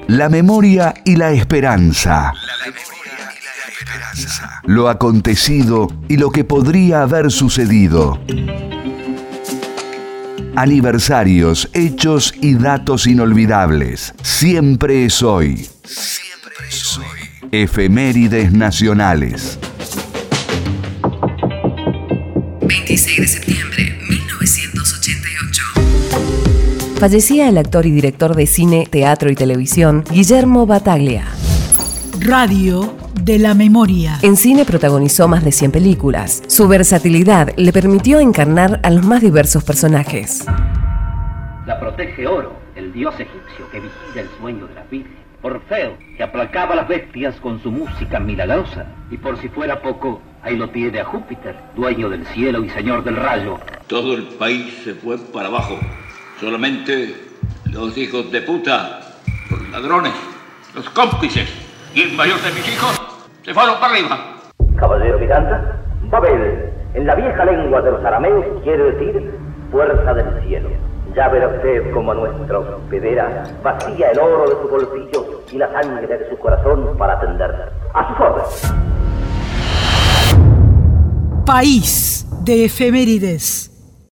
La memoria y la esperanza. Lo acontecido y lo que podría haber sucedido. Aniversarios, hechos y datos inolvidables. Siempre es hoy. Siempre es hoy. Efemérides nacionales. 26 de septiembre, 1988. Fallecía el actor y director de cine, teatro y televisión, Guillermo Battaglia. Radio de la memoria. En cine protagonizó más de 100 películas. Su versatilidad le permitió encarnar a los más diversos personajes. La protege Oro, el dios egipcio que vigila el sueño de la Virgen. Orfeo, que aplacaba a las bestias con su música milagrosa. Y por si fuera poco, ahí lo tiene a Júpiter, dueño del cielo y señor del rayo. Todo el país se fue para abajo. Solamente los hijos de puta, los ladrones, los cómplices y el mayor de mis hijos se fueron para arriba. Caballero Miranda, Babel, en la vieja lengua de los arameos, quiere decir fuerza del cielo. Ya verá usted cómo nuestra hospedera vacía el oro de su bolsillo y la sangre de su corazón para atenderla. A sus órdenes. País de efemérides.